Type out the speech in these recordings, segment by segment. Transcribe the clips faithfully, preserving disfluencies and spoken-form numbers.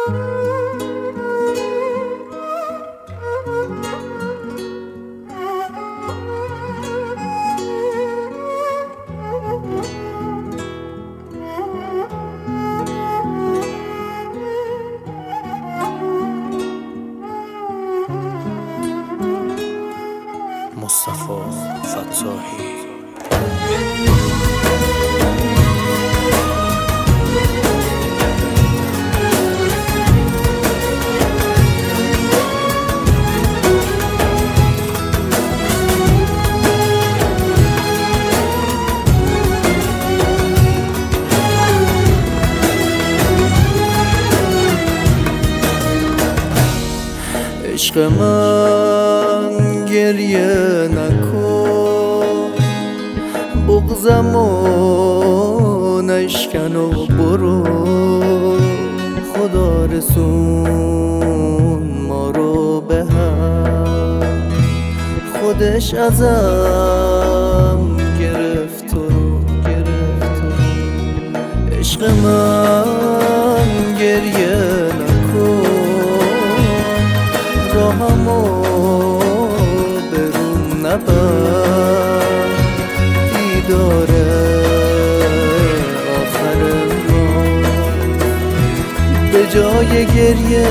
مصطفی فتاحی. عشق من گریه نکن، بغضمو نشکن و برو. خدا رسون ما رو به هم، خودش ازم گرفت و گرفت. عشق من گریه نکن، راهمو برون نبر. دیداره آخر ما به جای گریه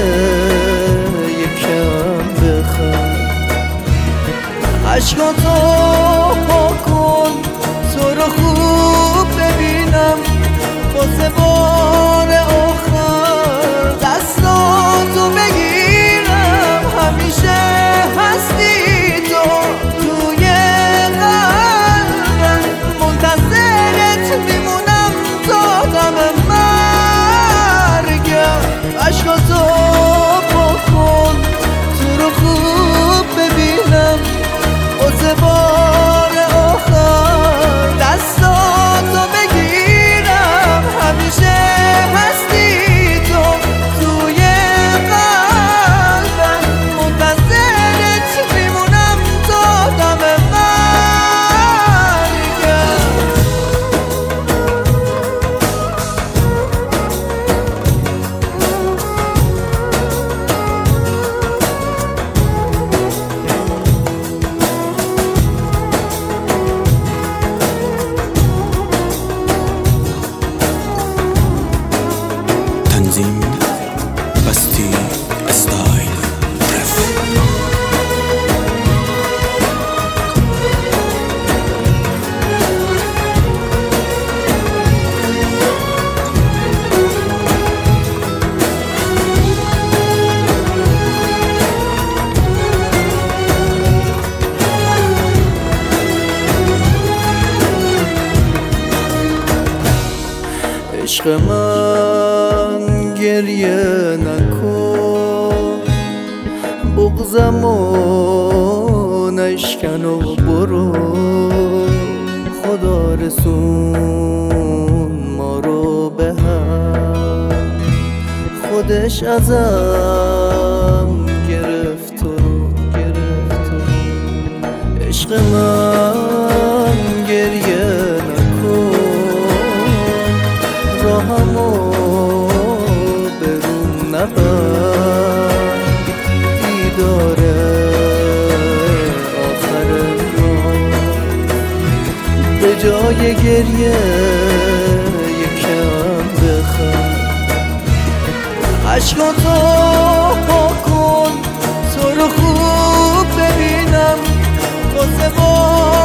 یکم بخند. عشقاتو پاک کن، تو رو خوب ببینم. واسه بار آخر دستاتو بگیرم. همیشه هستی تو توی قلبم، منتظرت میمونم تا دم مرگم. عشقاتو پاک کن، تو رو خوب ببینم. واسه بار آخر دستاتو بگیرم. همیشه هستی تو توی قلبم، منتظرت میمونم تا دم مرگم. تنظیم بستی استایل رف. عشق من گریه نکن، بغضمو نشکن و برو. خدا رسون ما رو به هم، خودش ازم گرفت و گرفت. عشق من گریه نکن، راهمو برون نبر. دیداره آخر ما به جای گریه یکم بخند. عشقاتو پاک کن، تو رو خوب ببینم. واسه